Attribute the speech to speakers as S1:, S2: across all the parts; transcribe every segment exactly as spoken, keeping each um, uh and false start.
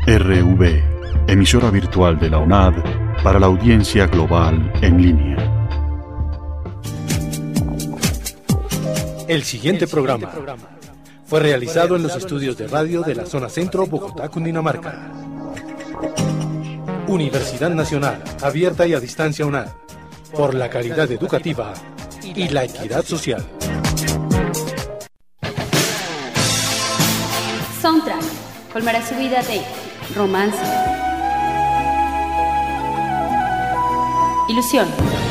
S1: R V, emisora virtual de la UNAD para la audiencia global en línea.
S2: El siguiente programa fue realizado en los estudios de radio de la zona centro, Bogotá, Cundinamarca. Universidad Nacional, abierta y a distancia UNAD, por la calidad educativa y la equidad social.
S3: Soundtrack, colmará su vida de romance, ilusión,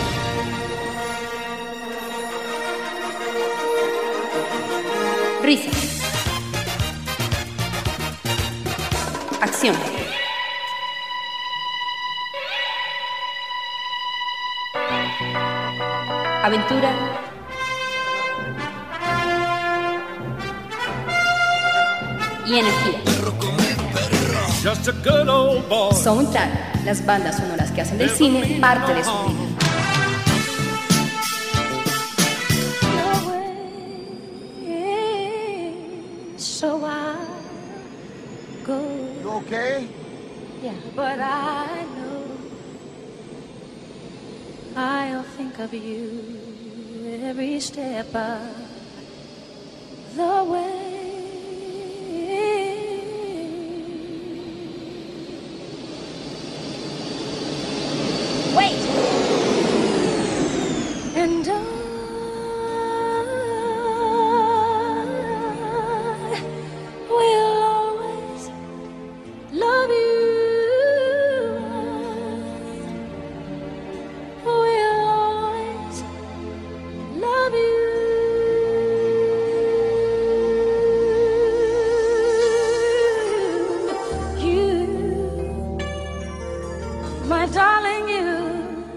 S3: risa, acción, aventura y energía. Soundtrack, las bandas sonoras que hacen del cine parte de su vida.
S4: So I go.
S5: You okay?
S4: Yeah, but I know I'll think of you every step of the way. Wait! And I will always love you. Will always love you. You, my darling, you.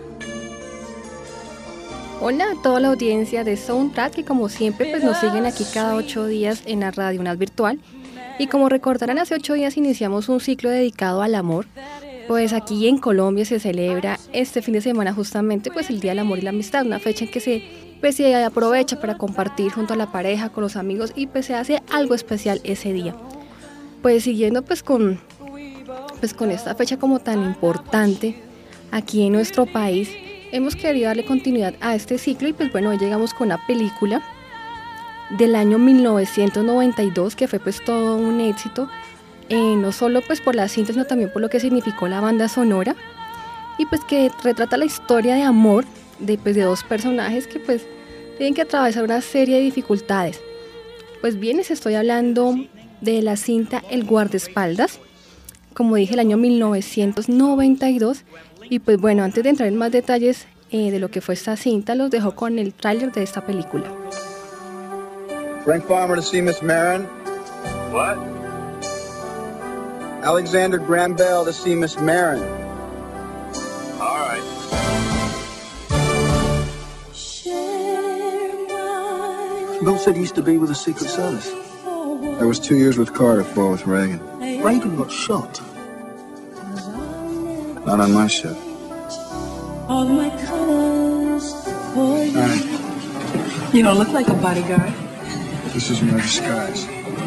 S6: Hola a toda la audiencia de Soundtrack que como siempre pues nos siguen aquí cada ocho días en la Radio UNAD Virtual. Y como recordarán, hace ocho días iniciamos un ciclo dedicado al amor. Pues aquí en Colombia se celebra este fin de semana justamente pues el Día del Amor y la Amistad, una fecha en que se, pues, se aprovecha para compartir junto a la pareja, con los amigos y pues se hace algo especial ese día. Pues siguiendo pues con, pues, con esta fecha como tan importante aquí en nuestro país, hemos querido darle continuidad a este ciclo y pues bueno, hoy llegamos con una película del año mil novecientos noventa y dos que fue pues todo un éxito, eh, no solo pues por la cinta sino también por lo que significó la banda sonora y pues que retrata la historia de amor de, pues, de dos personajes que pues tienen que atravesar una serie de dificultades. Pues bien, les estoy hablando de la cinta El guardaespaldas, como dije, el año mil novecientos noventa y dos. Y pues bueno, antes de entrar en más detalles eh, de lo que fue esta cinta, los dejo con el tráiler de esta película.
S5: Frank Farmer to see Miss Marin.
S7: What?
S5: Alexander Graham Bell to see Miss Marin.
S7: All right.
S8: Bill said he used to be with the Secret Service.
S5: I was two years with Carter, four with Reagan.
S8: Reagan got shot.
S5: Not on my ship.
S8: All my colors for you.
S5: All right.
S8: You don't look like a bodyguard.
S5: This is my disguise.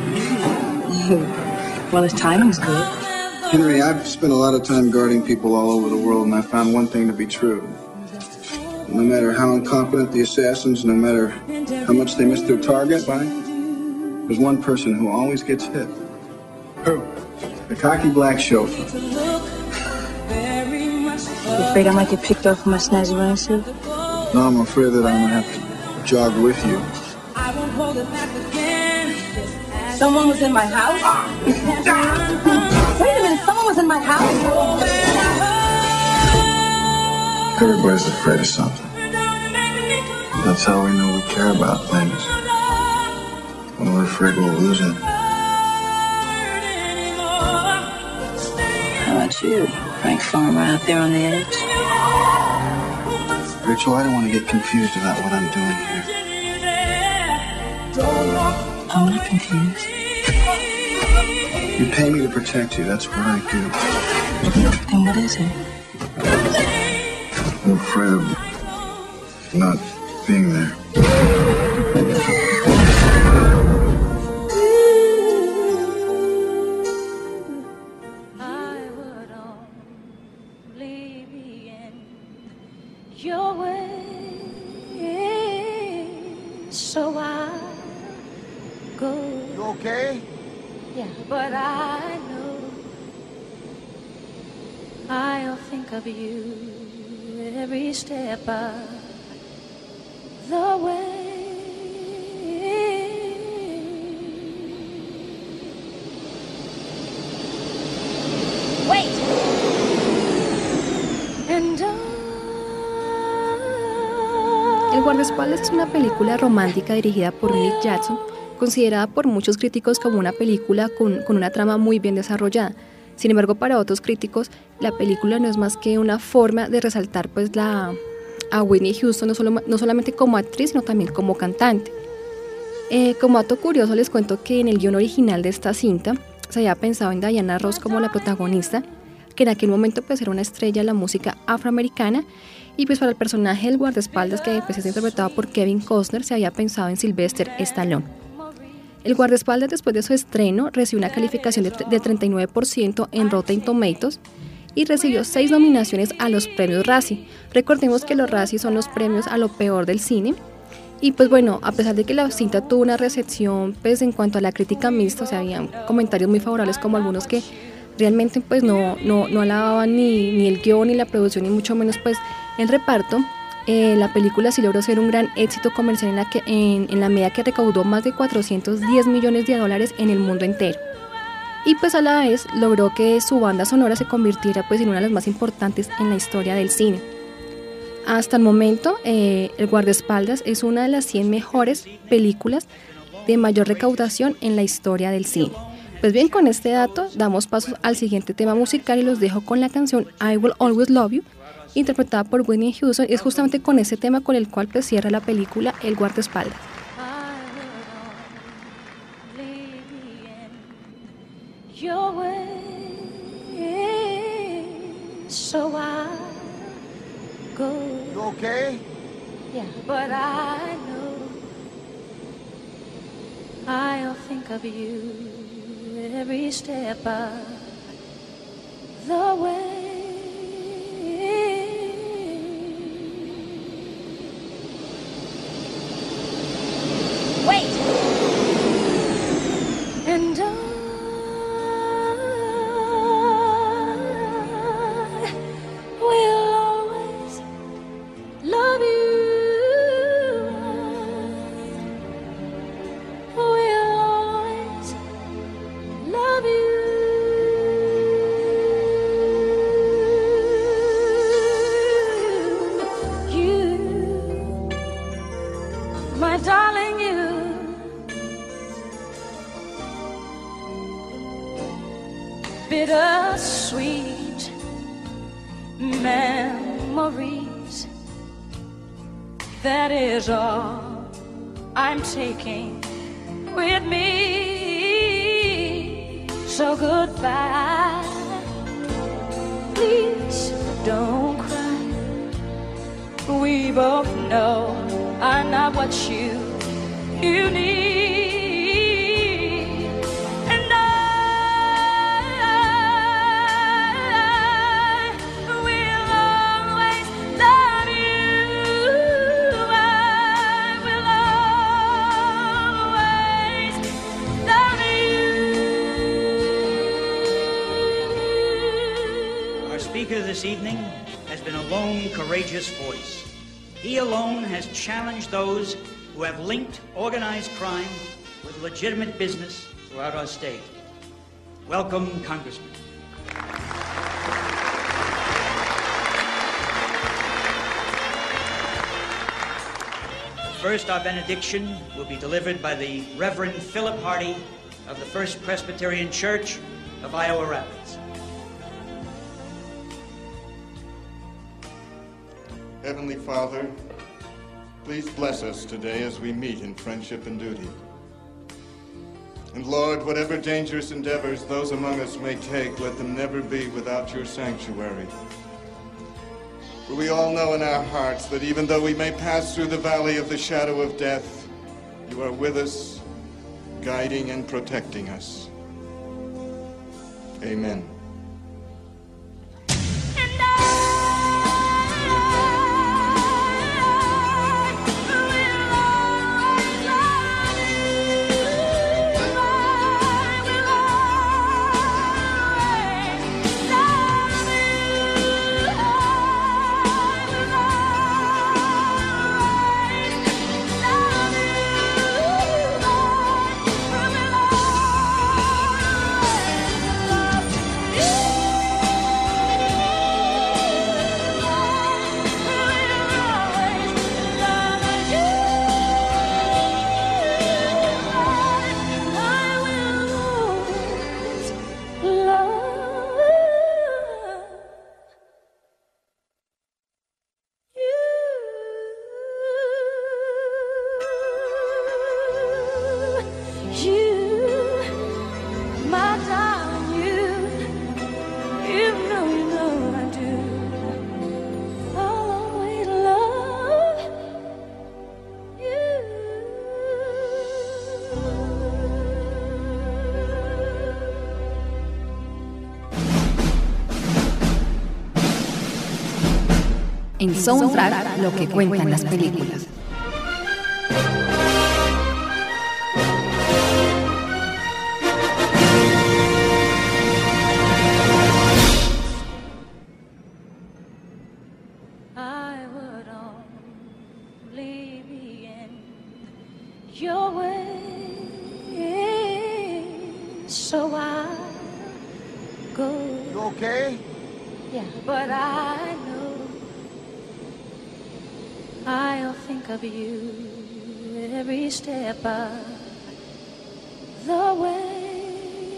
S8: Well, his timing's good.
S5: Henry, I've spent a lot of time guarding people all over the world, and I found one thing to be true. No matter how incompetent the assassins, no matter how much they miss their target, there's one person who always gets hit. Who? The cocky black chauffeur.
S8: You afraid I might get picked up for my snazzy running suit?
S5: No, I'm afraid that I'm gonna have to jog with you.
S8: Someone was in my house? Wait a minute, someone was in my house?
S5: Everybody's afraid of something. That's how we know we care about things. When we're afraid we'll lose it.
S8: How about you, Frank Farmer, out there on the edge?
S5: Rachel, I don't want to get confused about what I'm doing here.
S8: I'm not confused.
S5: You pay me to protect you, that's what I do.
S8: Then what is it?
S5: I'm afraid of not being there.
S8: You okay?
S4: Yeah, but I know I'll think of you every step of the way.
S3: Wait!
S4: And
S6: El guardaespaldas es una película romántica dirigida por Nick Jackson, considerada por muchos críticos como una película con, con una trama muy bien desarrollada. Sin embargo, para otros críticos, la película no es más que una forma de resaltar pues, la, a Whitney Houston, no, solo, no solamente como actriz, sino también como cantante. Eh, como dato curioso, les cuento que en el guión original de esta cinta se había pensado en Diana Ross como la protagonista, que en aquel momento pues, era una estrella de la música afroamericana, y pues para el personaje del guardaespaldas, que pues, es interpretado por Kevin Costner, se había pensado en Sylvester Stallone. El guardaespaldas, después de su estreno, recibió una calificación de, de treinta y nueve por ciento en Rotten Tomatoes y recibió seis nominaciones a los premios Razzie. Recordemos que los Razzie son los premios a lo peor del cine. Y pues bueno, a pesar de que la cinta tuvo una recepción pues en cuanto a la crítica mixta, o sea, había comentarios muy favorables como algunos que realmente pues no, no, no alababan ni, ni el guión ni la producción ni mucho menos pues el reparto. Eh, la película sí logró ser un gran éxito comercial en la, que, en, en la medida que recaudó más de cuatrocientos diez millones de dólares en el mundo entero. Y pues a la vez logró que su banda sonora se convirtiera pues en una de las más importantes en la historia del cine. Hasta el momento, eh, El guardaespaldas es una de las cien mejores películas de mayor recaudación en la historia del cine. Pues bien, con este dato damos paso al siguiente tema musical y los dejo con la canción I Will Always Love You, interpretada por Whitney Houston. Es justamente con ese tema con el cual pues, cierra la película El guardaespaldas.
S4: your way, so I go.
S8: You okay?
S4: Yeah, but I know I'll think of you every step of the way.
S3: Wait!
S4: And I will always love you. I will always love you. You, my darling, you. Bittersweet memories, that is all I'm taking with me. So goodbye, please don't cry. We both know I'm not what you, you need.
S9: This evening has been a lone, courageous voice. He alone has challenged those who have linked organized crime with legitimate business throughout our state. Welcome, Congressman. First, our benediction will be delivered by the Reverend Philip Hardy of the First Presbyterian Church of Iowa Rapids.
S10: Heavenly Father, please bless us today as we meet in friendship and duty. And Lord, whatever dangerous endeavors those among us may take, let them never be without your sanctuary. For we all know in our hearts that even though we may pass through the valley of the shadow of death, you are with us, guiding and protecting us. Amen.
S4: Love you.
S6: en Soundtrack, lo que cuentan las películas.
S4: Your way, so I go.
S11: You okay?
S4: Yeah, but I know I'll think of you every step of the way.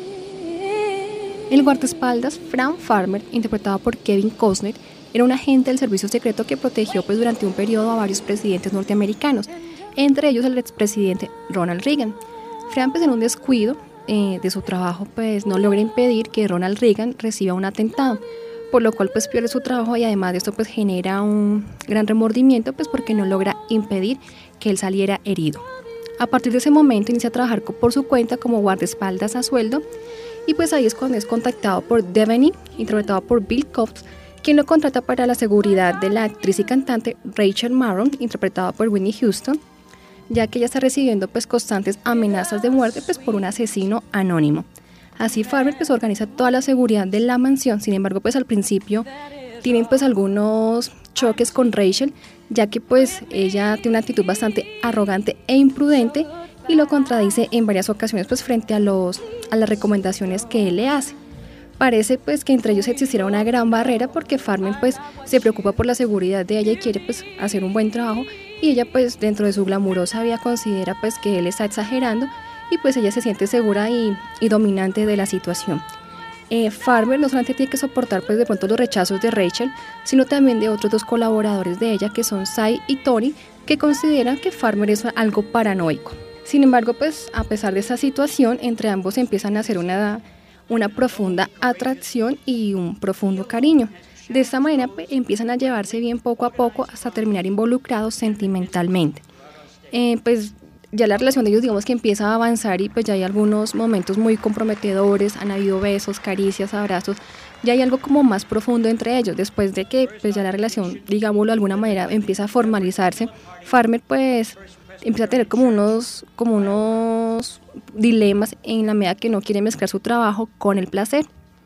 S6: El guardaespaldas Frank Farmer, interpretado por Kevin Costner, era un agente del servicio secreto que protegió pues, durante un periodo a varios presidentes norteamericanos, entre ellos el expresidente Ronald Reagan. Frank, pues, en un descuido eh, de su trabajo, pues no logra impedir que Ronald Reagan reciba un atentado, por lo cual pues pierde su trabajo y además de esto pues genera un gran remordimiento pues porque no logra impedir que él saliera herido. A partir de ese momento inicia a trabajar por su cuenta como guardaespaldas a sueldo y pues ahí es cuando es contactado por Devaney, interpretado por Bill Cobbs, quien lo contrata para la seguridad de la actriz y cantante Rachel Marron, interpretada por Whitney Houston, ya que ella está recibiendo pues constantes amenazas de muerte pues por un asesino anónimo. Así Farmer pues organiza toda la seguridad de la mansión. Sin embargo pues al principio tienen pues algunos choques con Rachel, ya que pues ella tiene una actitud bastante arrogante e imprudente y lo contradice en varias ocasiones pues frente a los a las recomendaciones que él le hace. Parece pues que entre ellos existiera una gran barrera porque Farmer pues se preocupa por la seguridad de ella y quiere pues hacer un buen trabajo, y ella pues dentro de su glamurosa vida considera pues que él está exagerando y pues ella se siente segura y, y dominante de la situación. Eh, Farmer no solamente tiene que soportar pues de pronto los rechazos de Rachel, sino también de otros dos colaboradores de ella que son Cy y Tony, que consideran que Farmer es algo paranoico. Sin embargo pues a pesar de esa situación, entre ambos empiezan a hacer una una profunda atracción y un profundo cariño. De esta manera pues, empiezan a llevarse bien poco a poco hasta terminar involucrados sentimentalmente. Eh, pues ya la relación de ellos digamos que empieza a avanzar y pues ya hay algunos momentos muy comprometedores, han habido besos, caricias, abrazos, ya hay algo como más profundo entre ellos. Después de que pues ya la relación, digámoslo de alguna manera, empieza a formalizarse, Farmer pues empieza a tener como unos, como unos dilemas en la medida que no quiere mezclar su trabajo con el placer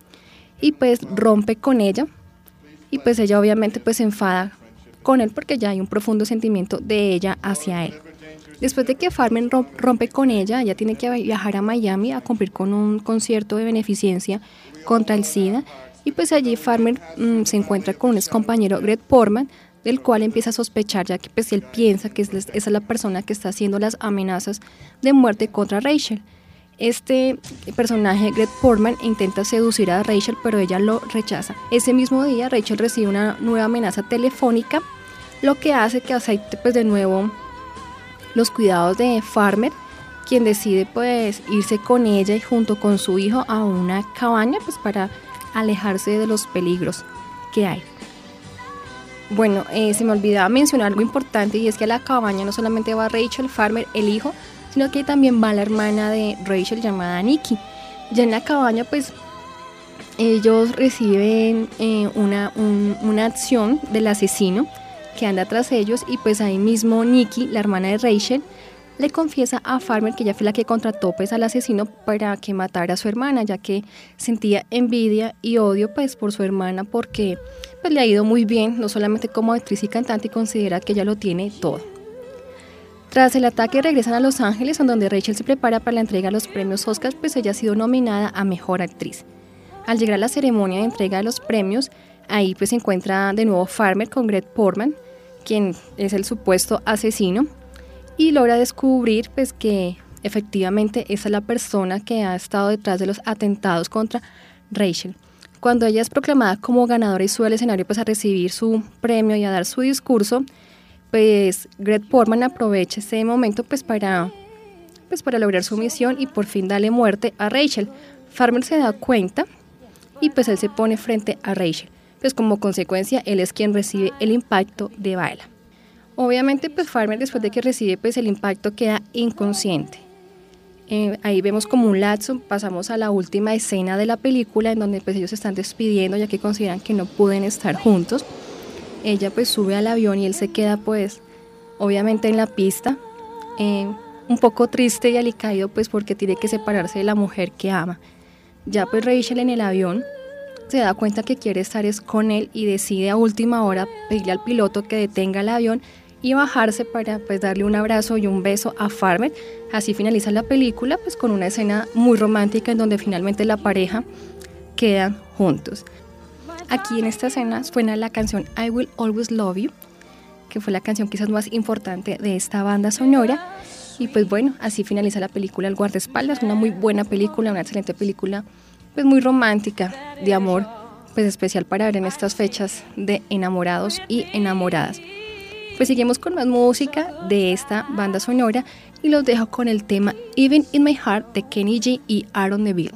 S6: y pues rompe con ella y pues ella obviamente pues se enfada con él porque ya hay un profundo sentimiento de ella hacia él. Después de que Farmer rompe con ella, ella tiene que viajar a Miami a cumplir con un concierto de beneficencia contra el SIDA y pues allí Farmer mmm, se encuentra con un ex compañero, Greg Portman, del cual empieza a sospechar, ya que pues él piensa que es, esa es la persona que está haciendo las amenazas de muerte contra Rachel. Este personaje, Greg Portman, intenta seducir a Rachel, pero ella lo rechaza. Ese mismo día, Rachel recibe una nueva amenaza telefónica, lo que hace que aceite pues de nuevo los cuidados de Farmer, quien decide pues irse con ella y junto con su hijo a una cabaña pues para alejarse de los peligros que hay. Bueno, eh, se me olvidaba mencionar algo importante, y es que a la cabaña no solamente va Rachel, Farmer, el hijo, sino que también va la hermana de Rachel llamada Nikki. Ya en la cabaña pues ellos reciben eh, una, un, una acción del asesino que anda tras ellos, y pues ahí mismo Nikki, la hermana de Rachel, le confiesa a Farmer que ella fue la que contrató pues al asesino para que matara a su hermana, ya que sentía envidia y odio pues por su hermana porque pues le ha ido muy bien, no solamente como actriz y cantante, y considera que ella lo tiene todo. Tras el ataque regresan a Los Ángeles, en donde Rachel se prepara para la entrega de los premios Oscar, pues ella ha sido nominada a Mejor Actriz. Al llegar a la ceremonia de entrega de los premios, ahí pues se encuentra de nuevo Farmer con Greg Portman, quien es el supuesto asesino, y logra descubrir pues que efectivamente esa es la persona que ha estado detrás de los atentados contra Rachel. Cuando ella es proclamada como ganadora y sube al escenario pues a recibir su premio y a dar su discurso, pues Greg Portman aprovecha ese momento pues para, pues para lograr su misión y por fin darle muerte a Rachel. Farmer se da cuenta y pues él se pone frente a Rachel. Pues como consecuencia él es quien recibe el impacto de bala. Obviamente pues Farmer, después de que recibe pues el impacto, queda inconsciente. Eh, ahí vemos como un lapso, pasamos a la última escena de la película en donde pues ellos se están despidiendo ya que consideran que no pueden estar juntos. ella pues sube al avión y él se queda pues obviamente en la pista, eh, un poco triste y alicaído pues porque tiene que separarse de la mujer que ama. Ya pues Rachel en el avión se da cuenta que quiere estar es con él y decide a última hora pedirle al piloto que detenga el avión y bajarse para pues darle un abrazo y un beso a Farmer. Así finaliza la película pues con una escena muy romántica en donde finalmente la pareja quedan juntos. Aquí en esta escena suena la canción I Will Always Love You, que fue la canción quizás más importante de esta banda sonora. Y pues bueno, así finaliza la película El guardaespaldas, una muy buena película, una excelente película, pues muy romántica, de amor, pues especial para ver en estas fechas de enamorados y enamoradas. Pues seguimos con más música de esta banda sonora y los dejo con el tema Even in My Heart de Kenny G y Aaron Neville.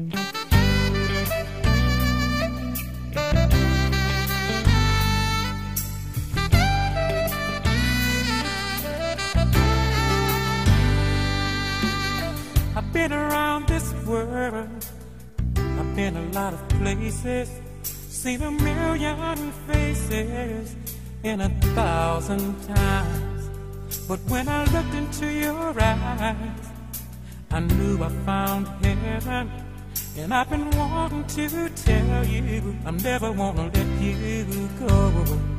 S11: I've been around this world, I've been a lot of places, seen a million faces in a thousand times. But when I looked into your eyes, I knew I found heaven. And I've been wanting to tell you, I'm never gonna let you go.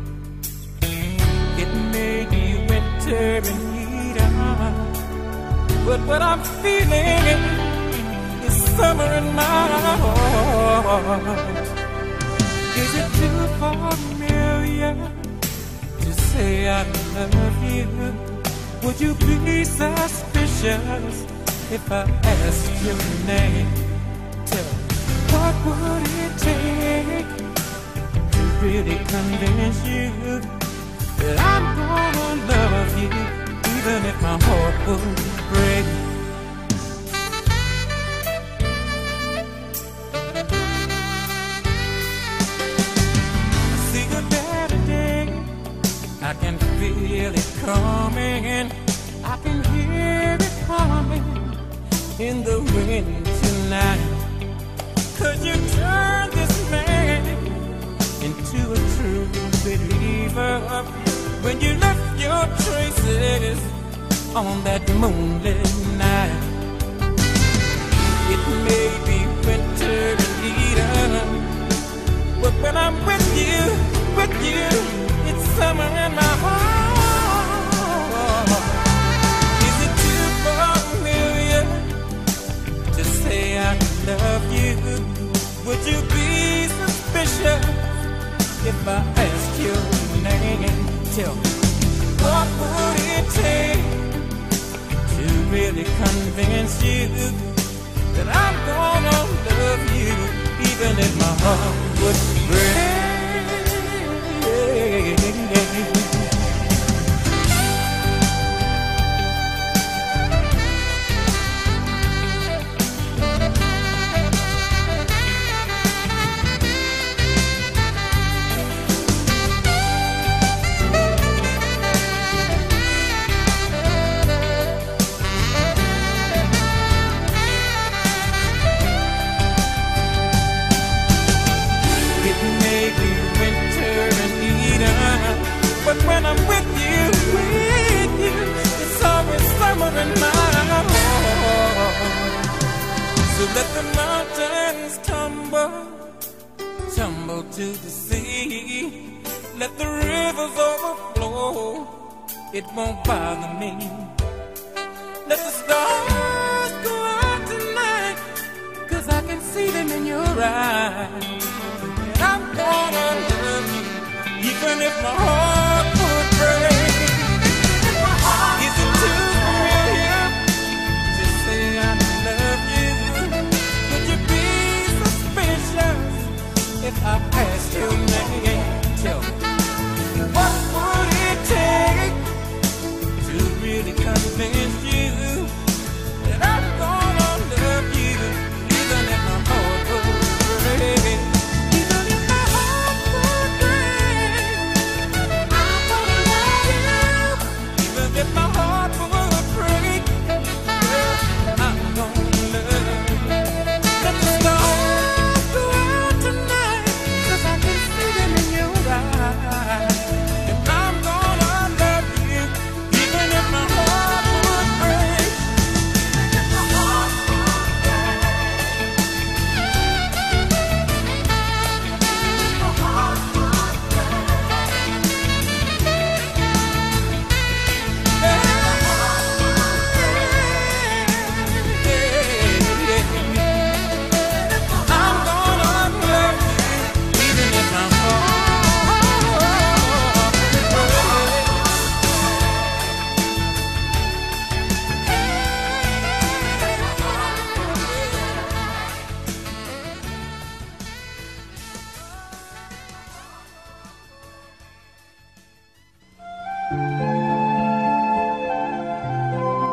S11: It may be winter in Eden, but what I'm feeling is summer in my heart. Is it too familiar to say I love you? Would you be suspicious if I asked your name? Tell me, what would it take to really convince you that I'm gonna love you, even if my heart would break? I see a better day, I can feel it coming, I can hear it coming in the wind tonight. Could you turn this man into a true believer when you left your traces on that moonlit night? It may be winter in Eden, but when I'm with you, with you, it's summer in my heart. Is it too familiar to say I love you? Would you be suspicious if I asked your name? Tell me, what would it take to really convince you that I'm gonna love you, even if my heart would break? But when I'm with you, with you, it's always summer in my heart. So let the mountains tumble, tumble to the sea. Let the rivers overflow, it won't bother me. Let the stars go out tonight, 'cause I can see them in your eyes. And I'm gonna love you, even if my heart would break. Is it too familiar to say I love you? Would you be suspicious if I asked your name? Tell me, what would it take to really convince you that I'm gonna love you, even if my heart would break? Even if my heart would break.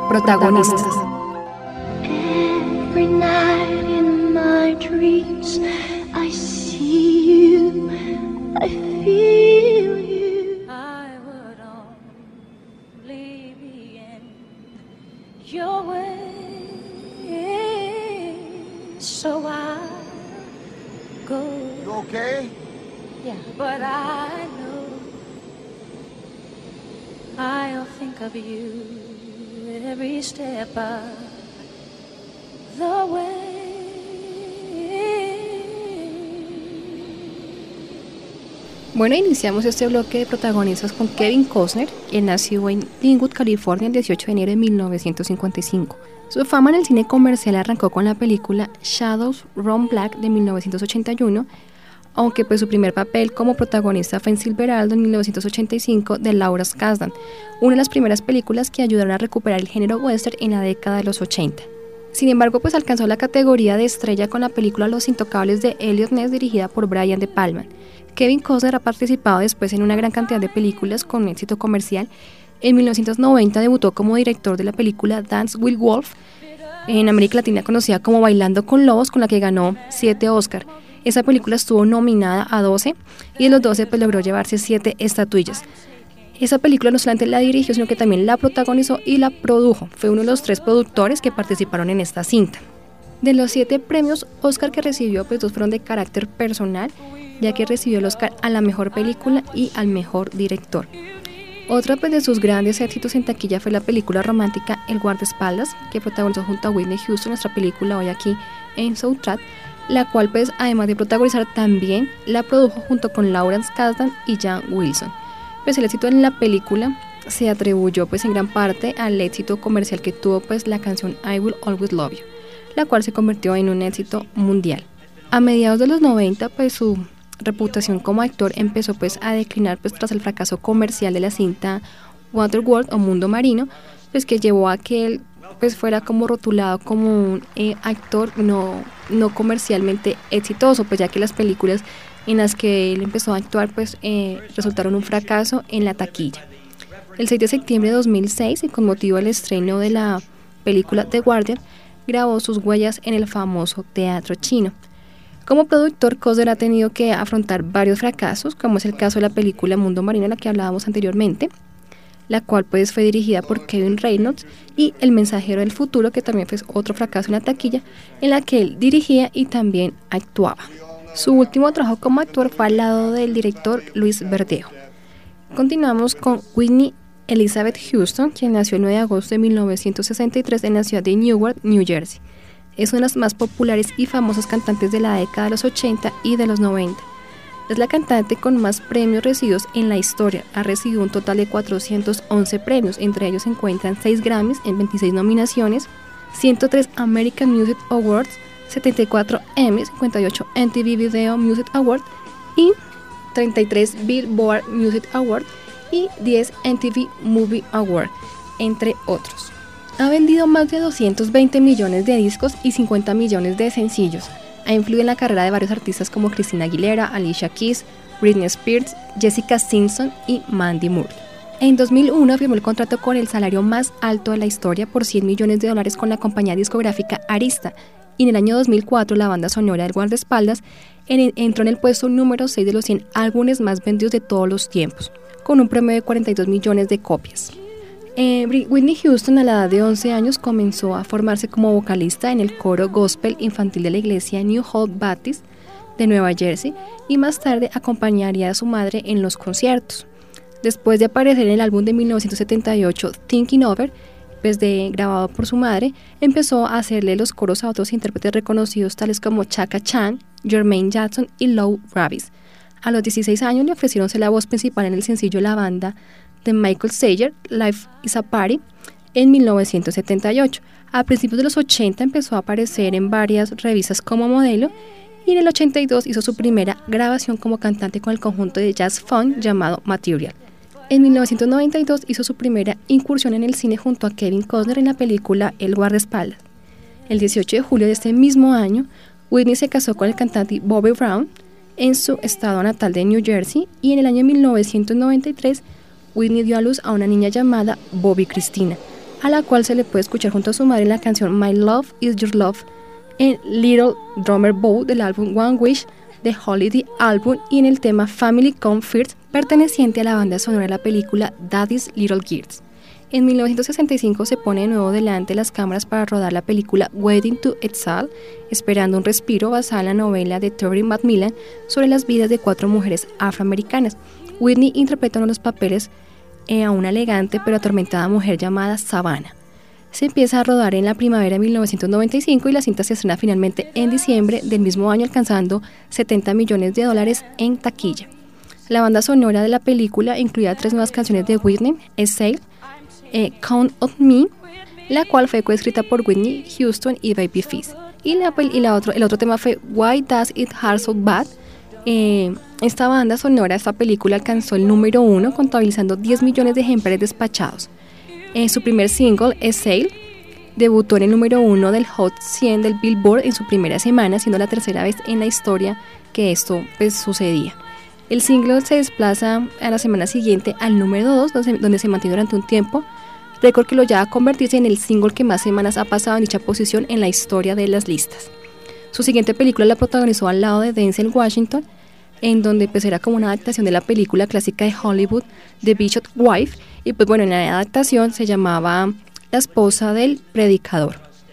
S6: Protagonistas.
S4: Every night in my dreams, I see you, I feel you. I would only be in your way, so I go.
S12: You okay?
S4: Yeah, but I know I'll think of you every step of the way.
S6: Bueno, iniciamos este bloque de protagonistas con Kevin Costner, quien nació en Linwood, California, el dieciocho de enero de mil novecientos cincuenta y cinco. Su fama en el cine comercial arrancó con la película Shadows Run Black de mil novecientos ochenta y uno, aunque pues su primer papel como protagonista fue en Silverado en mil novecientos ochenta y cinco de Lawrence Kasdan, una de las primeras películas que ayudaron a recuperar el género western en la década de los ochenta. Sin embargo, pues alcanzó la categoría de estrella con la película Los Intocables de Elliot Ness, dirigida por Brian De Palma. Kevin Costner ha participado después en una gran cantidad de películas con éxito comercial. En mil novecientos noventa debutó como director de la película Dance with Wolves, en América Latina conocida como Bailando con Lobos, con la que ganó siete Oscar. Esa película estuvo nominada a doce y de los doce pues logró llevarse siete estatuillas. Esa película no solamente la dirigió, sino que también la protagonizó y la produjo. Fue uno de los tres productores que participaron en esta cinta. De los siete premios Oscar que recibió, pues dos fueron de carácter personal, ya que recibió el Oscar a la mejor película y al mejor director. Otra pues, de sus grandes éxitos en taquilla fue la película romántica El guardaespaldas, que protagonizó junto a Whitney Houston, nuestra película hoy aquí en Soundtrack, la cual pues además de protagonizar también la produjo junto con Lawrence Kasdan y Jan Wilson. Pues el éxito en la película se atribuyó pues en gran parte al éxito comercial que tuvo pues la canción I Will Always Love You, la cual se convirtió en un éxito mundial. A mediados de los noventa pues su reputación como actor empezó pues a declinar pues tras el fracaso comercial de la cinta Waterworld o Mundo Marino, pues que llevó a que él pues fuera como rotulado como un eh, actor no, no comercialmente exitoso, pues ya que las películas en las que él empezó a actuar pues eh, resultaron un fracaso en la taquilla. El seis de septiembre de dos mil seis, y con motivo del estreno de la película The Guardian, grabó sus huellas en el famoso teatro chino. Como productor, Costner ha tenido que afrontar varios fracasos, como es el caso de la película Mundo Marino, de la que hablábamos anteriormente, la cual pues fue dirigida por Kevin Reynolds, y El mensajero del futuro, que también fue otro fracaso en la taquilla, en la que él dirigía y también actuaba. Su último trabajo como actor fue al lado del director Luis Verdejo. Continuamos con Whitney Elizabeth Houston, quien nació el nueve de agosto de mil novecientos sesenta y tres en la ciudad de Newark, New Jersey. Es una de las más populares y famosas cantantes de la década de los ochenta y de los noventa. Es la cantante con más premios recibidos en la historia. Ha recibido un total de cuatrocientos once premios, entre ellos se encuentran seis Grammys en veintiséis nominaciones, ciento tres American Music Awards, setenta y cuatro Emmys, cincuenta y ocho M T V Video Music Awards y treinta y tres Billboard Music Awards y diez M T V Movie Awards, entre otros. Ha vendido más de doscientos veinte millones de discos y cincuenta millones de sencillos. Ha influido en la carrera de varios artistas como Christina Aguilera, Alicia Keys, Britney Spears, Jessica Simpson y Mandy Moore. En dos mil uno firmó el contrato con el salario más alto de la historia por cien millones de dólares con la compañía discográfica Arista, y en el año dos mil cuatro la banda sonora del guardaespaldas en, entró en el puesto número seis de los cien álbumes más vendidos de todos los tiempos, con un promedio de cuarenta y dos millones de copias. Eh, Whitney Houston a la edad de once años comenzó a formarse como vocalista en el coro gospel infantil de la iglesia New Hope Baptist de Nueva Jersey, y más tarde acompañaría a su madre en los conciertos. Después de aparecer en el álbum de mil novecientos setenta y ocho Thinking Over, pues de, grabado por su madre, empezó a hacerle los coros a otros intérpretes reconocidos tales como Chaka Chan, Jermaine Jackson y Lou Rawls. A los dieciséis años le ofrecieron ser la voz principal en el sencillo La Banda de Michael Sayer, Life is a Party, en mil novecientos setenta y ocho. A principios de los ochenta empezó a aparecer en varias revistas como modelo, y en el ochenta y dos hizo su primera grabación como cantante con el conjunto de jazz funk llamado Material. En mil novecientos noventa y dos hizo su primera incursión en el cine junto a Kevin Costner en la película El guardaespaldas. El dieciocho de julio de este mismo año, Whitney se casó con el cantante Bobby Brown en su estado natal de New Jersey, y en el año mil novecientos noventa y tres Whitney dio a luz a una niña llamada Bobby Cristina, a la cual se le puede escuchar junto a su madre en la canción My Love Is Your Love, en Little Drummer Boy del álbum One Wish de Holiday Album y en el tema Family Come First, perteneciente a la banda sonora de la película Daddy's Little Girls. En mil novecientos sesenta y cinco se pone de nuevo delante de las cámaras para rodar la película Waiting to Exhale, esperando un respiro, basada en la novela de Terry McMillan sobre las vidas de cuatro mujeres afroamericanas. Whitney interpreta uno de los papeles eh, a una elegante pero atormentada mujer llamada Savannah. Se empieza a rodar en la primavera de mil novecientos noventa y cinco y la cinta se estrena finalmente en diciembre del mismo año, alcanzando setenta millones de dólares en taquilla. La banda sonora de la película incluía tres nuevas canciones de Whitney: Exhale, Eh, Count on Me, la cual fue coescrita por Whitney Houston y Babyface, y, la, y la otro, el otro tema fue Why Does It Hurt So Bad. Eh, esta banda sonora, esta película alcanzó el número uno, contabilizando diez millones de ejemplares despachados. Eh, su primer single, Exhale, debutó en el número uno del Hot cien del Billboard en su primera semana, siendo la tercera vez en la historia que esto pues, sucedía. El single se desplaza a la semana siguiente al número dos, donde, donde se mantiene durante un tiempo, récord que lo lleva a convertirse en el single que más semanas ha pasado en dicha posición en la historia de las listas. Su siguiente película la protagonizó al lado de Denzel Washington, en donde pues era como una adaptación de la película clásica de Hollywood, The Bishop's Wife, y pues bueno, en la adaptación se llamaba La esposa del predicador.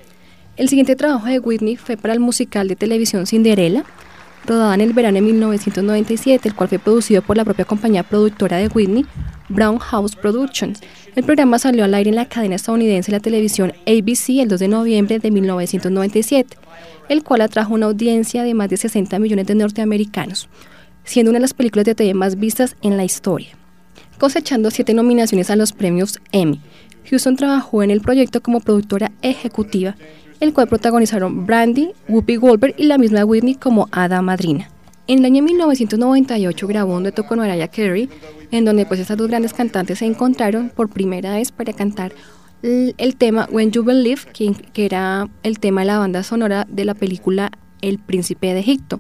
S6: El siguiente trabajo de Whitney fue para el musical de televisión Cinderella, rodada en el verano de mil novecientos noventa y siete, el cual fue producido por la propia compañía productora de Whitney, Brown House Productions. El programa salió al aire en la cadena estadounidense de la televisión A B C el dos de noviembre de mil novecientos noventa y siete, el cual atrajo una audiencia de más de sesenta millones de norteamericanos, siendo una de las películas de T V más vistas en la historia, cosechando siete nominaciones a los premios Emmy. Houston trabajó en el proyecto como productora ejecutiva, el cual protagonizaron Brandy, Whoopi Goldberg y la misma Whitney como hada madrina. En el año mil novecientos noventa y ocho grabó un dueto con Mariah Carey, en donde pues estas dos grandes cantantes se encontraron por primera vez para cantar el, el tema When You Believe, que, que era el tema de la banda sonora de la película El Príncipe de Egipto,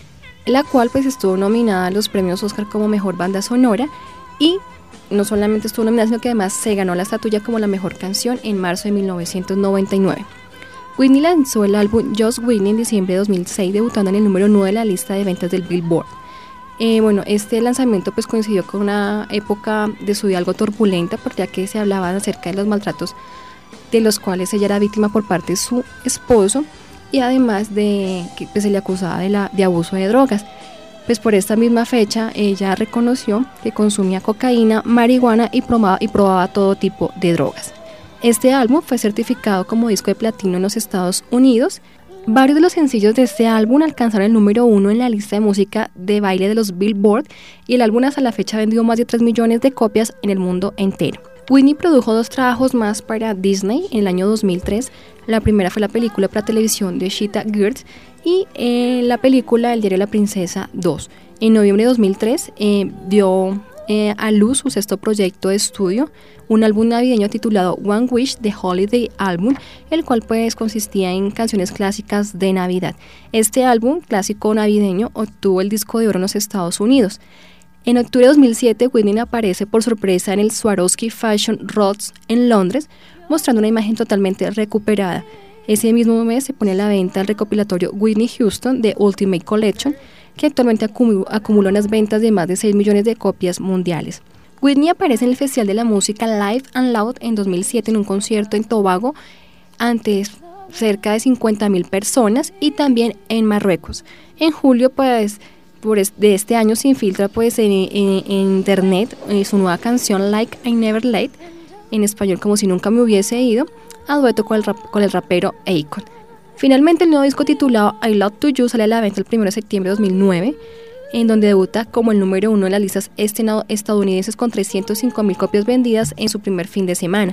S6: la cual pues estuvo nominada a los premios Oscar como mejor banda sonora, y no solamente estuvo nominada, sino que además se ganó la estatuilla como la mejor canción en marzo de mil novecientos noventa y nueve. Whitney lanzó el álbum Just Whitney en diciembre de dos mil seis, debutando en el número nueve de la lista de ventas del Billboard. Eh, bueno, este lanzamiento pues coincidió con una época de su vida algo turbulenta, porque ya que se hablaba acerca de los maltratos de los cuales ella era víctima por parte de su esposo, y además de que pues, se le acusaba de, la, de abuso de drogas. Pues por esta misma fecha ella reconoció que consumía cocaína, marihuana y probaba, y probaba todo tipo de drogas. Este álbum fue certificado como disco de platino en los Estados Unidos. Varios de los sencillos de este álbum alcanzaron el número uno en la lista de música de baile de los Billboard, y el álbum hasta la fecha ha vendido más de tres millones de copias en el mundo entero. Whitney produjo dos trabajos más para Disney en el año dos mil tres. La primera fue la película para televisión de Cheetah Girls y eh, la película El diario de la princesa dos. En noviembre de dos mil tres eh, dio eh, a luz su sexto proyecto de estudio, un álbum navideño titulado One Wish The Holiday Album, el cual pues consistía en canciones clásicas de Navidad. Este álbum clásico navideño obtuvo el disco de oro en los Estados Unidos. En octubre de dos mil siete, Whitney aparece por sorpresa en el Swarovski Fashion Roads en Londres, mostrando una imagen totalmente recuperada. Ese mismo mes se pone a la venta el recopilatorio Whitney Houston The Ultimate Collection, que actualmente acumuló, acumuló unas ventas de más de seis millones de copias mundiales. Whitney aparece en el Festival de la Música Live and Loud en dos mil siete en un concierto en Tobago ante cerca de cincuenta mil personas, y también en Marruecos. En julio, pues, por es, de este año se infiltra pues en, en, en internet eh, su nueva canción Like I Never Late, en español Como si nunca me hubiese ido, a dueto con el, rap, con el rapero Akon. Finalmente, el nuevo disco titulado I Love to You sale a la venta el primero de septiembre de dos mil nueve, en donde debuta como el número uno en las listas estadounidenses con trescientas cinco mil copias vendidas en su primer fin de semana.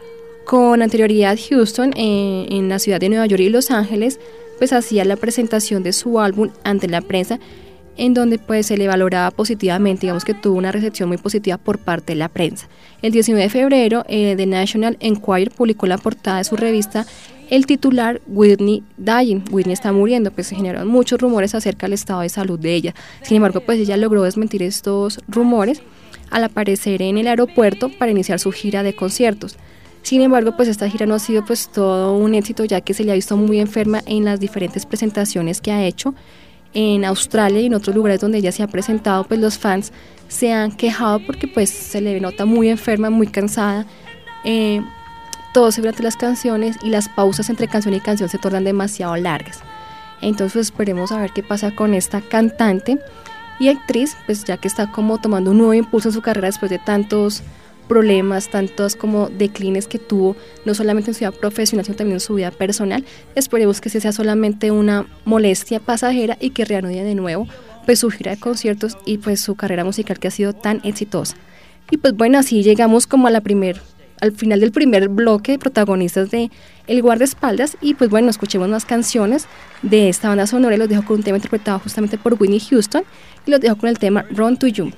S6: Con anterioridad, Houston, eh, en la ciudad de Nueva York y Los Ángeles, pues hacía la presentación de su álbum ante la prensa, en donde pues se le valoraba positivamente, digamos que tuvo una recepción muy positiva por parte de la prensa. El diecinueve de febrero, eh, The National Enquirer publicó la portada de su revista el titular Whitney Dying, Whitney está muriendo, pues se generaron muchos rumores acerca del estado de salud de ella. Sin embargo, pues ella logró desmentir estos rumores al aparecer en el aeropuerto para iniciar su gira de conciertos. Sin embargo, pues esta gira no ha sido pues todo un éxito, ya que se le ha visto muy enferma en las diferentes presentaciones que ha hecho. En Australia y en otros lugares donde ella se ha presentado, pues los fans se han quejado porque pues se le nota muy enferma, muy cansada, eh, todo durante las canciones, y las pausas entre canción y canción se tornan demasiado largas. Entonces pues, esperemos a ver qué pasa con esta cantante y actriz, pues ya que está como tomando un nuevo impulso en su carrera después de tantos problemas, tantos como declines que tuvo, no solamente en su vida profesional, sino también en su vida personal. Esperemos que ese sea solamente una molestia pasajera y que reanude de nuevo pues su gira de conciertos y pues su carrera musical, que ha sido tan exitosa. Y pues bueno, así llegamos como a la primer, al final del primer bloque de protagonistas de El Guardaespaldas, y pues bueno, escuchemos más canciones de esta banda sonora. Y los dejo con un tema interpretado justamente por Whitney Houston, y los dejo con el tema Run to You.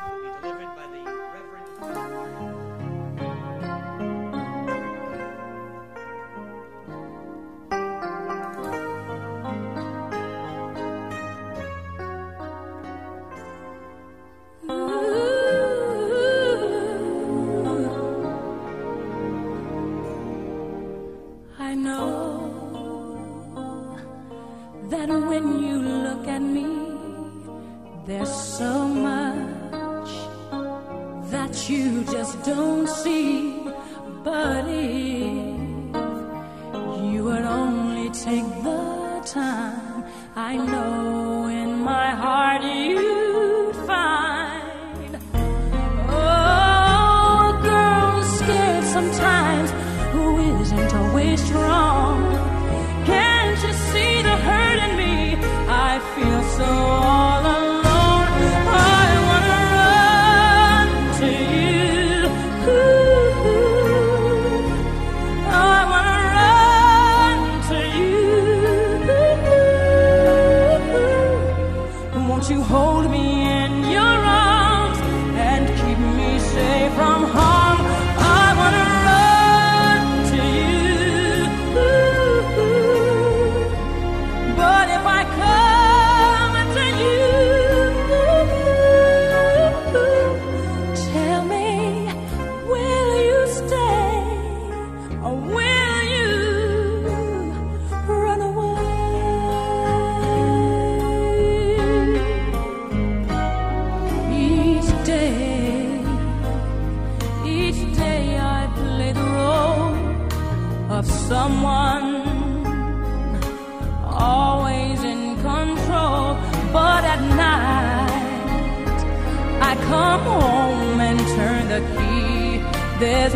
S4: There's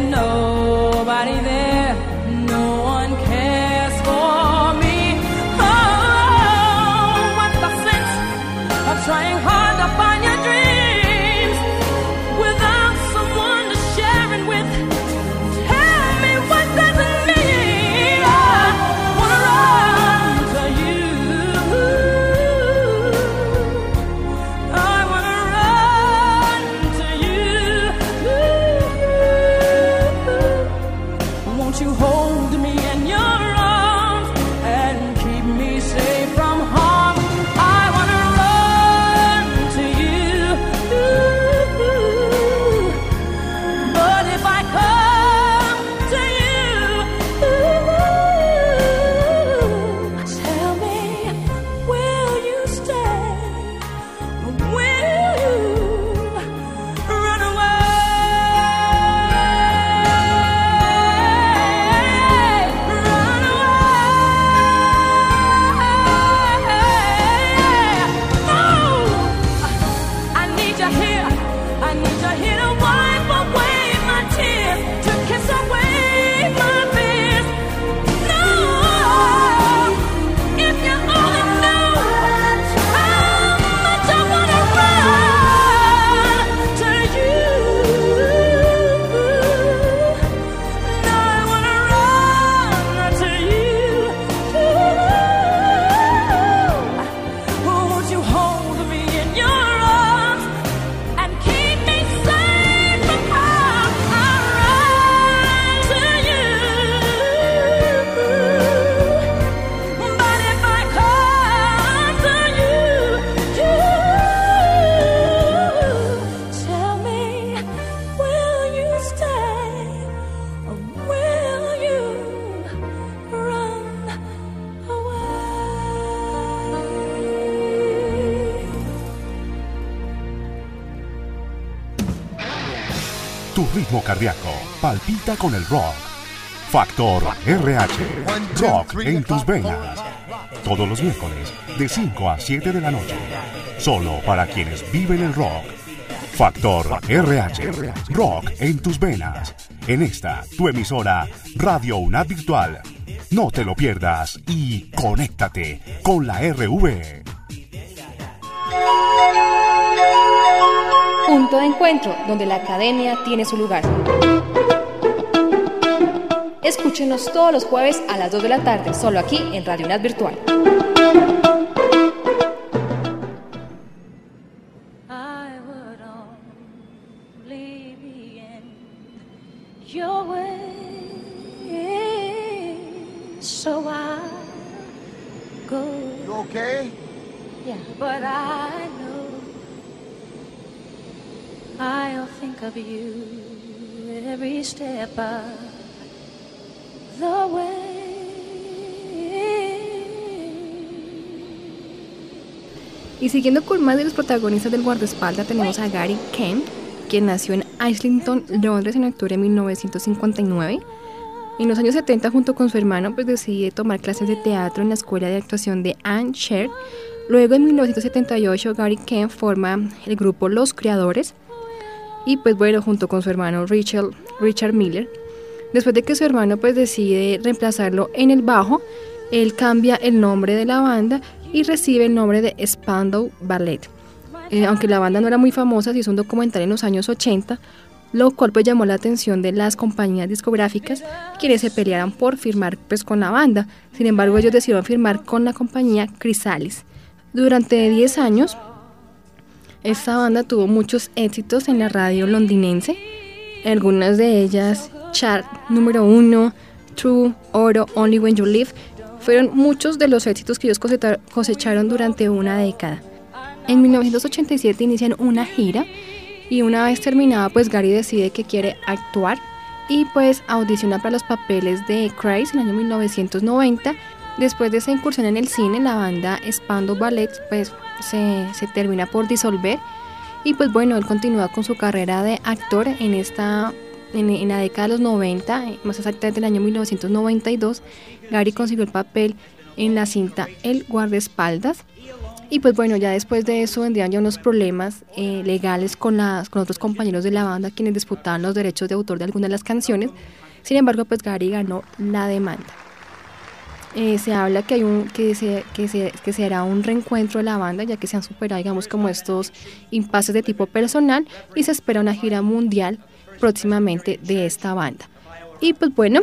S4: nobody there, no one cares for me. Oh, what's the sense of trying hard to find your dreams without someone to share it with? Tell me, what does it mean? I wanna run to you. I wanna run to you.
S12: Tu ritmo cardíaco palpita con el rock. Factor R H, rock en tus venas. Todos los miércoles de cinco a siete de la noche. Solo para quienes viven el rock. Factor R H, rock en tus venas. En esta, tu emisora Radio UNAD Virtual. No te lo pierdas y conéctate con la R V.
S3: Punto de encuentro, donde la academia tiene su lugar. Escúchenos todos los jueves a las dos de la tarde, solo aquí en Radio UNAD Virtual.
S4: So I go.
S13: You okay?
S4: Yeah, but I know I'll think of you every step of the way.
S6: Y siguiendo con más de los protagonistas del guardaespaldas, tenemos a Gary Kemp, quien nació en Islington, Londres, en octubre de mil novecientos cincuenta y nueve. En los años setenta, junto con su hermano, pues decide tomar clases de teatro en la escuela de actuación de Anne Sher. Luego, en mil novecientos setenta y ocho, Gary Kemp forma el grupo Los Creadores. Y pues bueno, junto con su hermano Richard, Richard Miller. Después de que su hermano pues decide reemplazarlo en el bajo, él cambia el nombre de la banda y recibe el nombre de Spandau Ballet. Eh, aunque la banda no era muy famosa, se hizo un documental en los años ochenta, lo cual pues llamó la atención de las compañías discográficas, quienes se pelearan por firmar pues con la banda. Sin embargo, ellos decidieron firmar con la compañía Chrysalis. Durante diez años, esta banda tuvo muchos éxitos en la radio londinense, algunas de ellas Chart número uno, True, Oro, Only When You Live, fueron muchos de los éxitos que ellos cosecharon durante una década. En mil novecientos ochenta y siete inician una gira, y una vez terminada, pues Gary decide que quiere actuar y pues audiciona para los papeles de Crazy en el año mil novecientos noventa. Después de esa incursión en el cine, la banda Spandau Ballet pues se, se termina por disolver, y pues bueno, él continúa con su carrera de actor en esta en, en la década de los noventa, más exactamente en el año mil novecientos noventa y dos. Gary consiguió el papel en la cinta El guardaespaldas. Y pues bueno, ya después de eso vendrían ya unos problemas eh, legales con, las, con otros compañeros de la banda, quienes disputaban los derechos de autor de algunas de las canciones. Sin embargo, pues Gary ganó la demanda. Eh, se habla que, hay un, que, se, que, se, que será un reencuentro de la banda, ya que se han superado, digamos, como estos impases de tipo personal, y se espera una gira mundial próximamente de esta banda. Y pues bueno,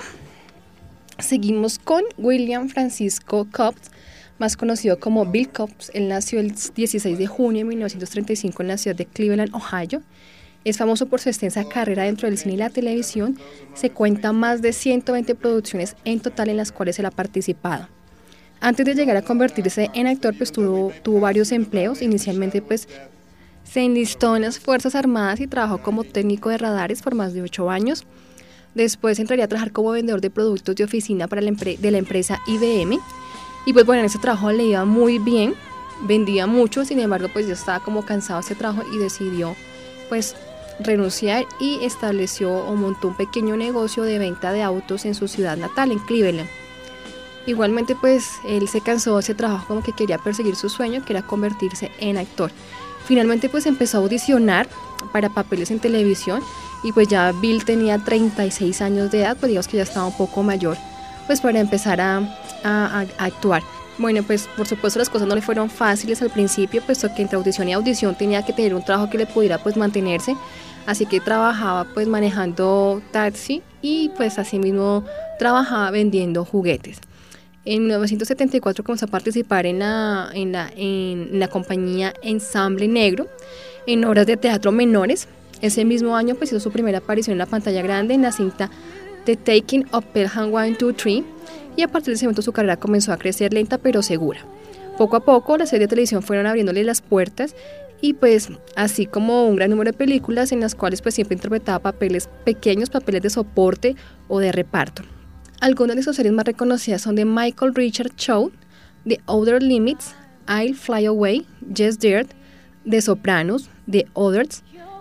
S6: seguimos con William Francisco Cobbs, más conocido como Bill Cobbs. Él nació el dieciséis de junio de mil novecientos treinta y cinco en la ciudad de Cleveland, Ohio. Es famoso por su extensa carrera dentro del cine y la televisión. Se cuentan más de ciento veinte producciones en total en las cuales él ha participado. Antes de llegar a convertirse en actor, pues tuvo, tuvo varios empleos. Inicialmente pues se enlistó en las Fuerzas Armadas y trabajó como técnico de radares por más de ocho años. Después entraría a trabajar como vendedor de productos de oficina para la empre- de la empresa I B M. Y pues bueno, en ese trabajo le iba muy bien, vendía mucho. Sin embargo, pues ya estaba como cansado de ese trabajo y decidió pues renunciar, y estableció o montó un pequeño negocio de venta de autos en su ciudad natal, en Cleveland. Igualmente pues él se cansó de ese trabajo, como que quería perseguir su sueño, que era convertirse en actor. Finalmente pues empezó a audicionar para papeles en televisión, y pues ya Bill tenía treinta y seis años de edad, pues digamos que ya estaba un poco mayor pues para empezar a, a, a actuar. Bueno, pues por supuesto las cosas no le fueron fáciles al principio, puesto que entre audición y audición tenía que tener un trabajo que le pudiera pues mantenerse, así que trabajaba pues manejando taxi, y pues asimismo trabajaba vendiendo juguetes. En mil novecientos setenta y cuatro comenzó a participar en la, en la, en la compañía Ensamble Negro, en obras de teatro menores. Ese mismo año pues hizo su primera aparición en la pantalla grande en la cinta The Taking of Pelham uno, dos, tres, y a partir de ese momento su carrera comenzó a crecer lenta pero segura. Poco a poco las series de televisión fueron abriéndole las puertas, y pues así como un gran número de películas en las cuales pues siempre interpretaba papeles pequeños, papeles de soporte o de reparto. Algunas de sus series más reconocidas son The Michael Richards Show, The Outer Limits, I'll Fly Away, Yes Dirt, The Sopranos, The Others,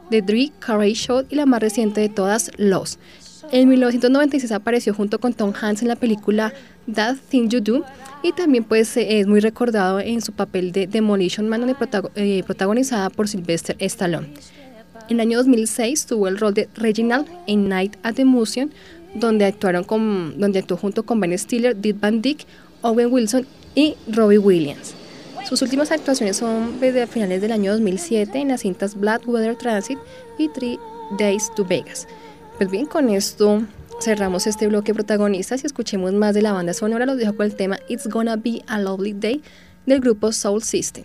S6: The Dre, Carey Show y la más reciente de todas, Lost. En mil novecientos noventa y seis apareció junto con Tom Hanks en la película That Thing You Do y también pues es muy recordado en su papel de Demolition Man, donde protago- eh, protagonizada por Sylvester Stallone. En el año dos mil seis tuvo el rol de Reginald en Night at the Museum, donde actuaron con, donde actuó junto con Ben Stiller, Dick Van Dyke, Owen Wilson y Robbie Williams. Sus últimas actuaciones son desde finales del año dos mil siete en las cintas Blackwater Transit y Three Days to Vegas. Pues bien, con esto cerramos este bloque de protagonistas y escuchemos más de la banda sonora. Los dejo con el tema It's Gonna Be a Lovely Day del grupo Soul System.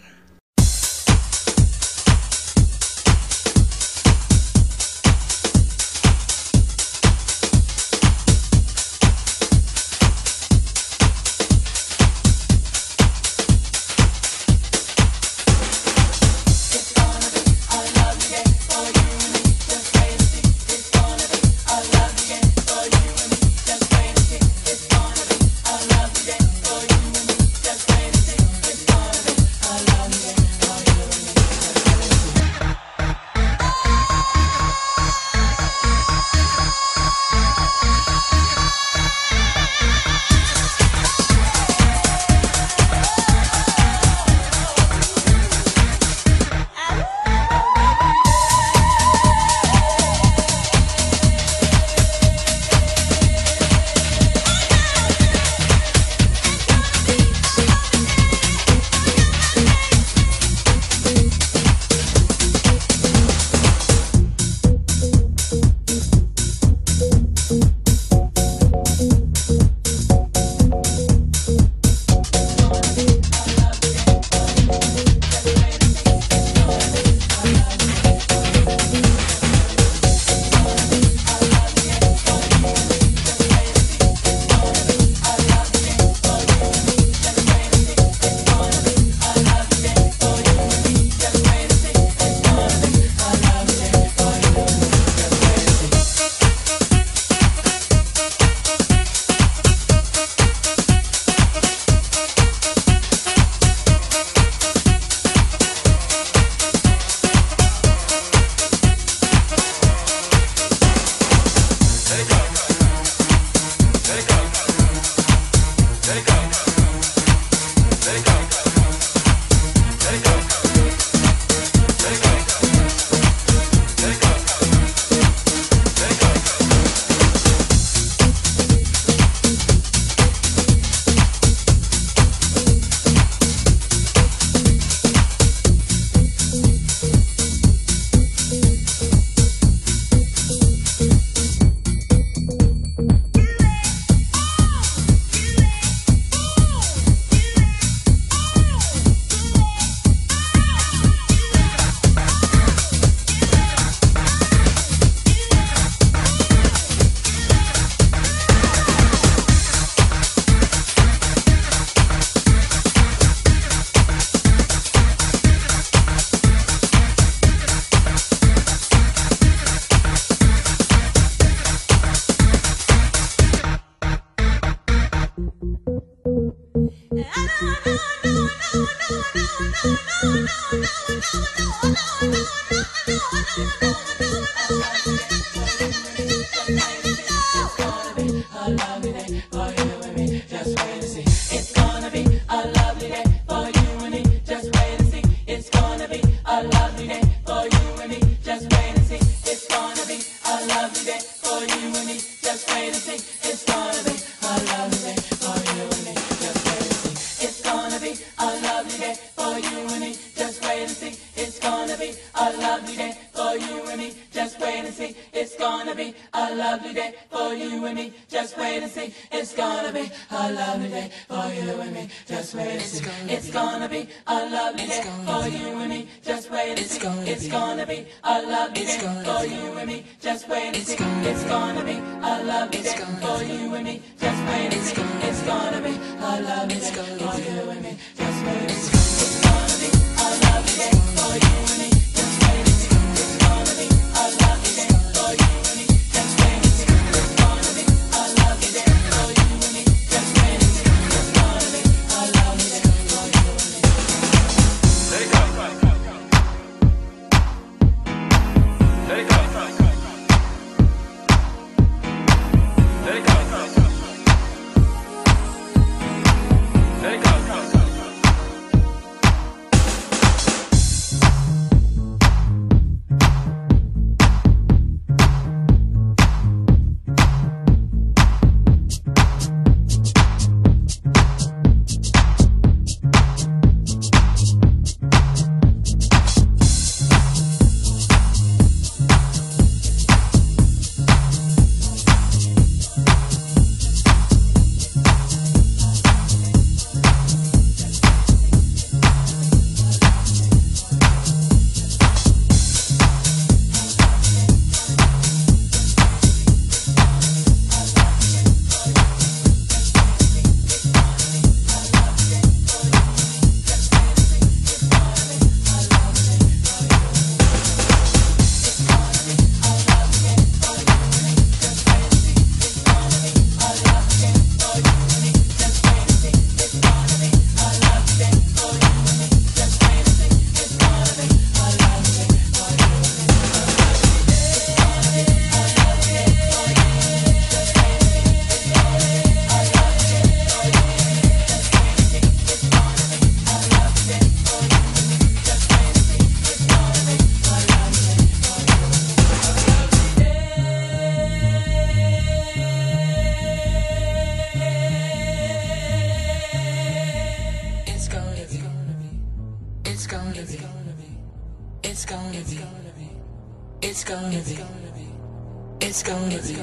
S13: It's gonna be, it's gonna be, it's gonna be, it's gonna be.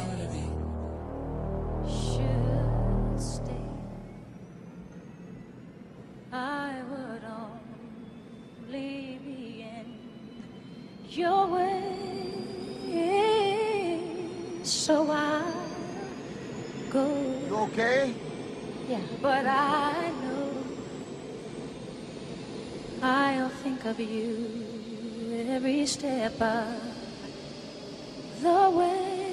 S4: Should stay, I would only be in your way, so I go.
S14: You okay?
S4: Yeah, but I know I'll think of you every step of the way.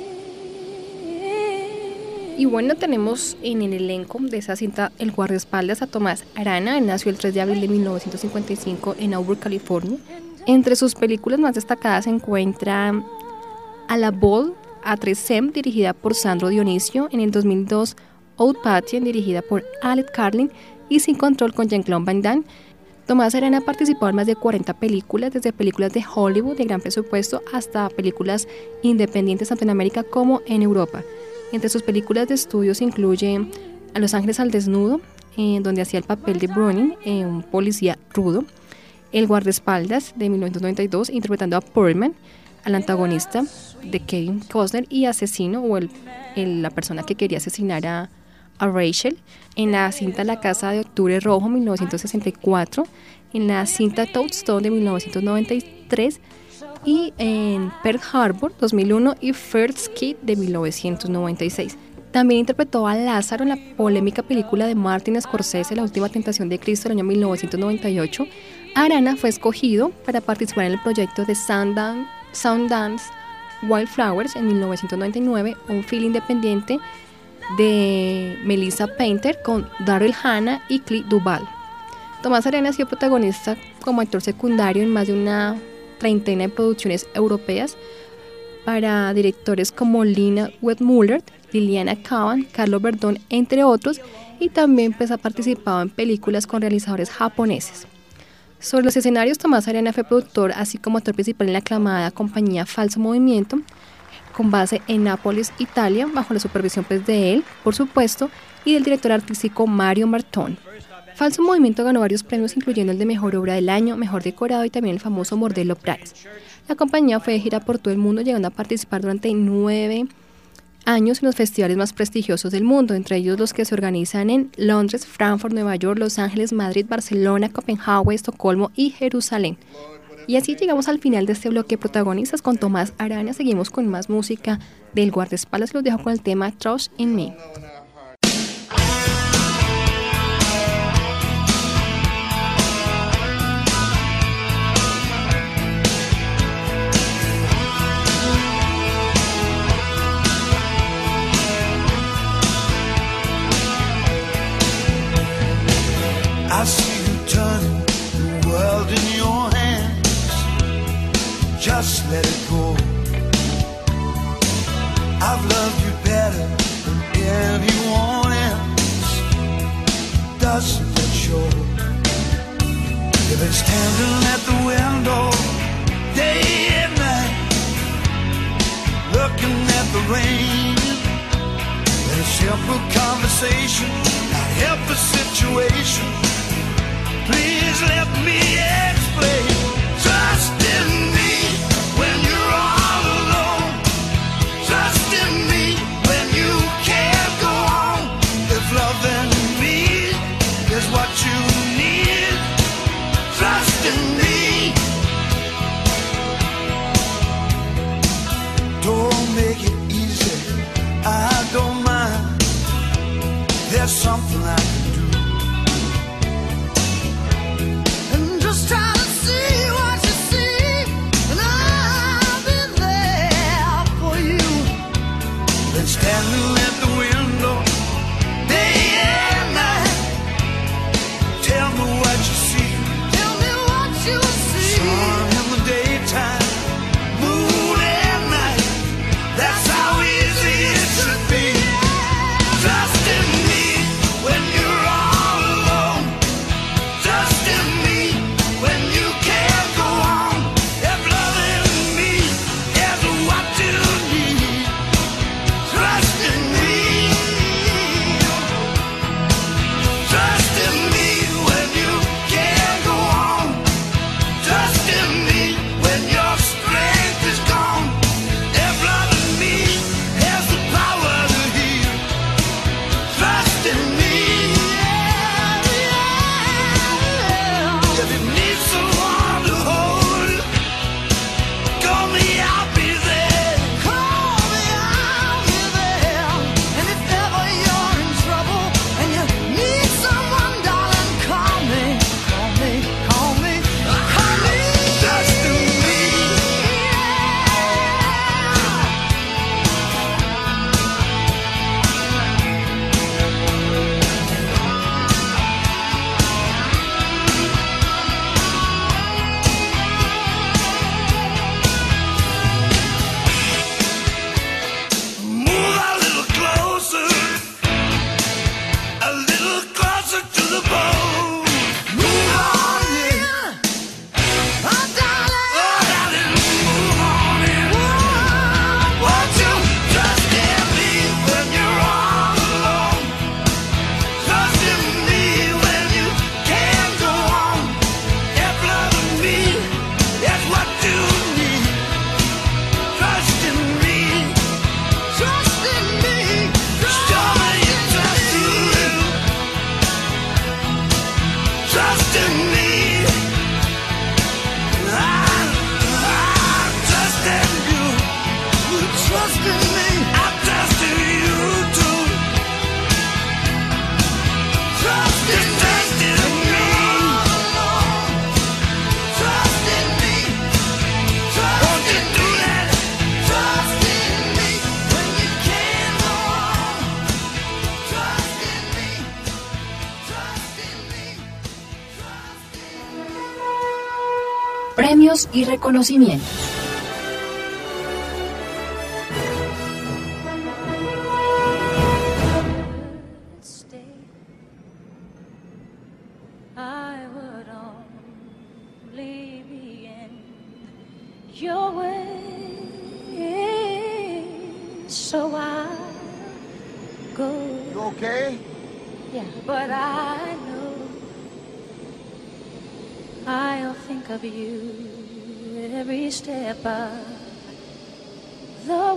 S6: Y bueno, tenemos en el elenco de esa cinta el guardaespaldas a Tomás Arana. Él nació el tres de abril de mil novecientos cincuenta y cinco en Auburn, California. Entre sus películas más destacadas se encuentra A la Ball, A tres Sem, dirigida por Sandro Dionisio. En el dos mil dos, Old Patient, dirigida por Alec Carlin. Y Sin Control, con Jean-Claude Van Damme. Tomás Arana ha participado en más de cuarenta películas, desde películas de Hollywood de gran presupuesto hasta películas independientes tanto en América como en Europa. Entre sus películas de estudios incluye A Los Ángeles al Desnudo, eh, donde hacía el papel de Browning, eh, un policía rudo. El guardaespaldas, de mil novecientos noventa y dos, interpretando a Perlman, al antagonista de Kevin Costner, y asesino, o el, el, la persona que quería asesinar a, a Rachel. En la cinta La Casa de Octubre Rojo, mil novecientos sesenta y cuatro. En la cinta Touchstone, de mil novecientos noventa y tres. Y en Pearl Harbor, dos mil uno, y First Kid, de mil novecientos noventa y seis. También interpretó a Lázaro en la polémica película de Martin Scorsese, La Última Tentación de Cristo, del año mil novecientos noventa y ocho. Arana fue escogido para participar en el proyecto de Sundance, Sundance Wildflowers en mil novecientos noventa y nueve, un film independiente de Melissa Painter con Daryl Hannah y Clea Duvall. Tomás Arana ha sido protagonista como actor secundario en más de una treintena de producciones europeas para directores como Lina Wertmüller, Liliana Kavan, Carlo Verdón, entre otros, y también pues, ha participado en películas con realizadores japoneses. Sobre los escenarios, Tomás Arana fue productor, así como actor principal en la aclamada compañía Falso Movimiento, con base en Nápoles, Italia, bajo la supervisión pues, de él, por supuesto, y del director artístico Mario Martón. Falso Movimiento ganó varios premios, incluyendo el de Mejor Obra del Año, Mejor Decorado y también el famoso Mordello Prize. La compañía fue de gira por todo el mundo, llegando a participar durante nueve años en los festivales más prestigiosos del mundo, entre ellos los que se organizan en Londres, Frankfurt, Nueva York, Los Ángeles, Madrid, Barcelona, Copenhague, Estocolmo y Jerusalén. Y así llegamos al final de este bloque de protagonistas con Tomás Arana. Seguimos con más música del guardaespaldas. Los dejo con el tema Trust in Me.
S15: I see you turning the world in your hands. Just let it go. I've loved you better than anyone else. Doesn't it show? You've been standing at the window day and night, looking at the rain. In a simple conversation, not help the situation. Please let me explain. Trust in me when you're all alone. Trust in me when you can't go on. If loving me is what you need, trust in me. Don't make it easy, I don't mind. There's something I can do.
S3: Premios y reconocimientos.
S4: Your way, so I go.
S14: You okay?
S4: Yeah, but I know I'll think of you every step of the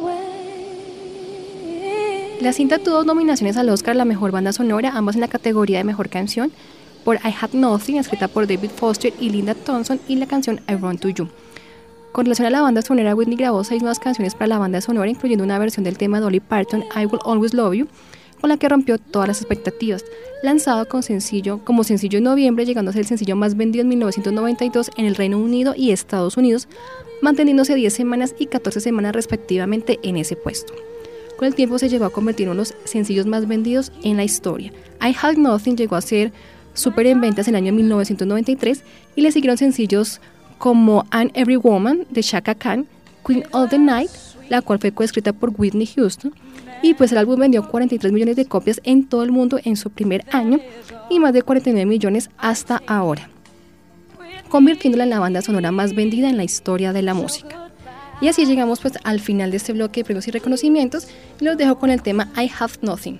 S4: way.
S6: La cinta tuvo dos nominaciones al Oscar a la mejor banda sonora, ambas en la categoría de mejor canción, por I Had Nothing, escrita por David Foster y Linda Thompson, y la canción I Run to You. Con relación a la banda sonora, Whitney grabó seis nuevas canciones para la banda sonora, incluyendo una versión del tema Dolly Parton, I Will Always Love You, con la que rompió todas las expectativas. Lanzado con sencillo, como sencillo en noviembre, llegando a ser el sencillo más vendido en mil novecientos noventa y dos en el Reino Unido y Estados Unidos, manteniéndose diez semanas y catorce semanas respectivamente en ese puesto. Con el tiempo se llegó a convertir en uno de los sencillos más vendidos en la historia. I Had Nothing llegó a ser súper en ventas en el año mil novecientos noventa y tres y le siguieron sencillos como I'm Every Woman de Chaka Khan, Queen of the Night, la cual fue coescrita por Whitney Houston, y pues el álbum vendió cuarenta y tres millones de copias en todo el mundo en su primer año y más de cuarenta y nueve millones hasta ahora, convirtiéndola en la banda sonora más vendida en la historia de la música. Y así llegamos pues al final de este bloque de premios y reconocimientos, y los dejo con el tema I Have Nothing.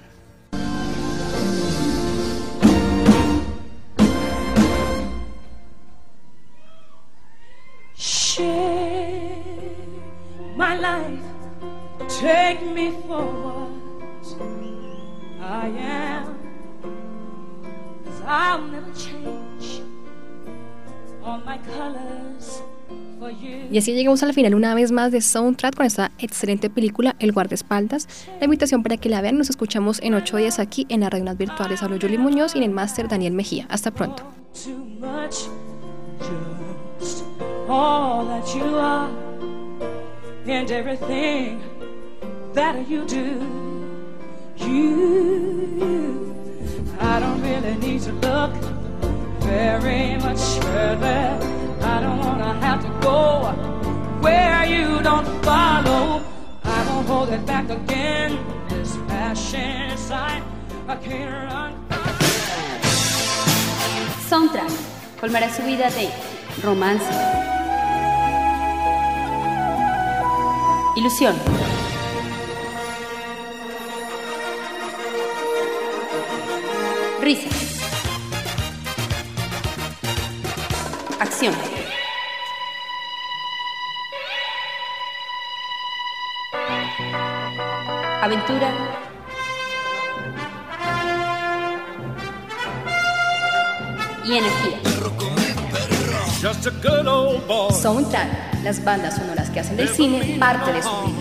S4: Share my life, take me for what I am, 'cause I'll never change all my colors for you.
S6: Y así llegamos al final una vez más de Soundtrack con esta excelente película El Guardaespaldas. La invitación para que la vean, nos escuchamos en ocho días aquí en la Radio Unas Virtuales. Hablo Julie Muñoz y en el máster Daniel Mejía. Hasta pronto.
S4: All that you are and everything that you do, you, I don't really need to look very much further. I don't wanna have to go where you don't follow. I won't hold it back again, this passion inside, I can't run.
S3: Soundtrack colmará su vida de romance, ilusión, risas, acción, aventura y energía. Soundtrack, las bandas sonoras que hacen del cine parte de su vida.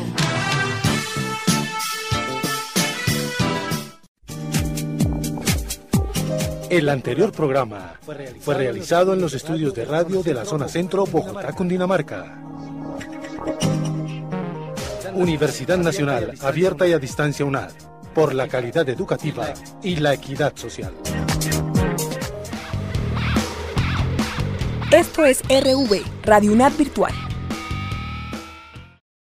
S2: El anterior programa fue realizado en los estudios de radio de la zona centro, Bogotá, Cundinamarca. Universidad Nacional, abierta y a distancia U N A D, por la calidad educativa y la equidad social.
S16: Esto es R V, Radio U N A D Virtual.